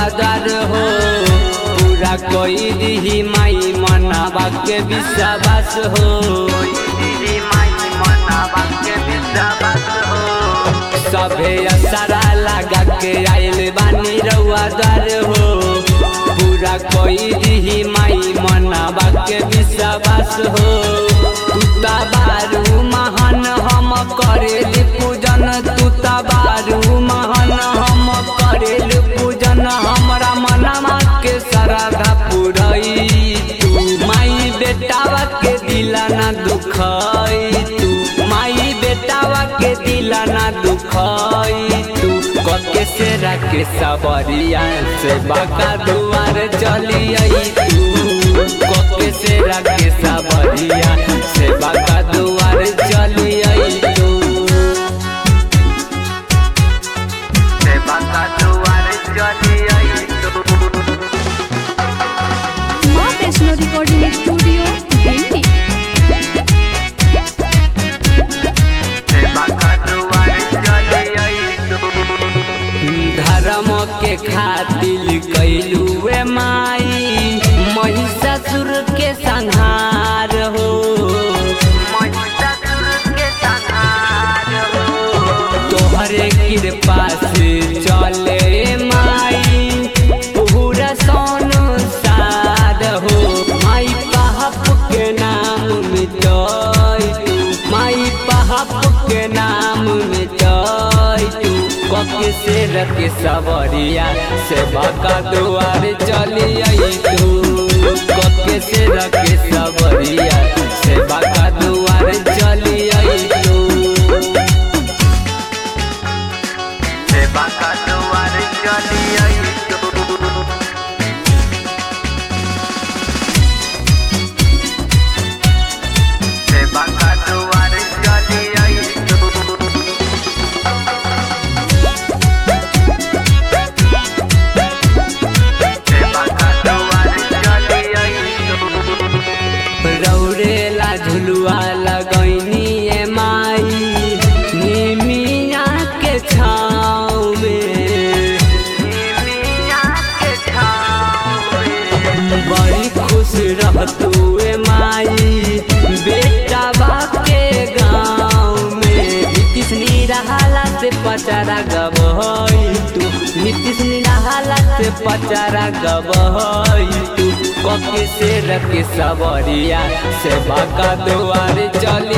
द्वार हो पूरा कोई दी माई मनावा के विश्वास हो सभे असरा लगा के आइल बानी रउआ द्वार हो पूरा कोई दी माई मनावा के विश्वास हो तुता बारू महान हम करेली पूजन तुता बारू महान हम करेली पूजन हमरा मनमा के श्रद्धा पुरई तू माई बेटावा के दिला ना दुखई तू माई बेटावा के दिला ना दुखई तू कके से रखे सबरिया से बाका दुआर चली आई तू कके से रखे सबरिया से बाका दुआर चली आई तू से बाका दुआर चली आई तू माँ वैष्णो रिकॉर्डिंग स्टूडियो दिल्ली। धर्म के खातिर कैलुए माई महिषासुर के संहार हो तोहरे कृपा से चले माई पूरा संसार हो माई पाप के नाम मिटाई तू माई पाप के नाम मिटाई तू कके से रखे सबरिया से बाका दुआर चली आई तू कके से रखे सबरिया से बाका दुआर चली आई तू से बाका दुआर चली आई तू से बाका दुआर चली आई तू रौरेला झुलुआ लगैनी ए माई निमिया के छाँव में बड़ी खुश रहतू ए माई बेटा बाप के गाँव में नीतीश निराला से पचारा गबहई तू नीतीश निराला से पचारा गबहई तू कके से रखे सबरिया से बाका दुआर चली